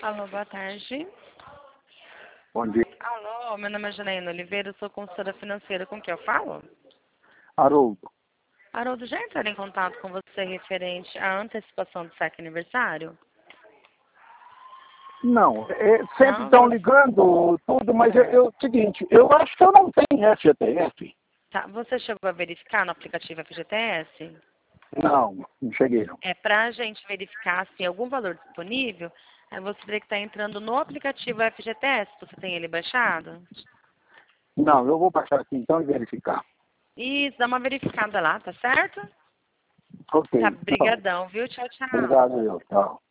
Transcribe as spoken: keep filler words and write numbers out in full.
Alô, boa tarde. Bom dia. Alô, meu nome é Janaína Oliveira, eu sou consultora financeira. Com quem eu falo? Haroldo. Haroldo, já entraram em contato com você referente à antecipação do século aniversário? Não, é, sempre Não? estão ligando tudo, mas é, é o seguinte, eu acho que eu não tenho F G T S. Tá, você chegou a verificar no aplicativo F G T S? Não, não cheguei não. É para a gente verificar se tem algum valor disponível, aí você teria que estar entrando no aplicativo F G T S. Você tem ele baixado? Não, eu vou baixar aqui então e verificar. Isso, dá uma verificada lá, tá certo? Tá, Ok, então, brigadão, viu? Tchau, tchau. obrigado eu, tchau.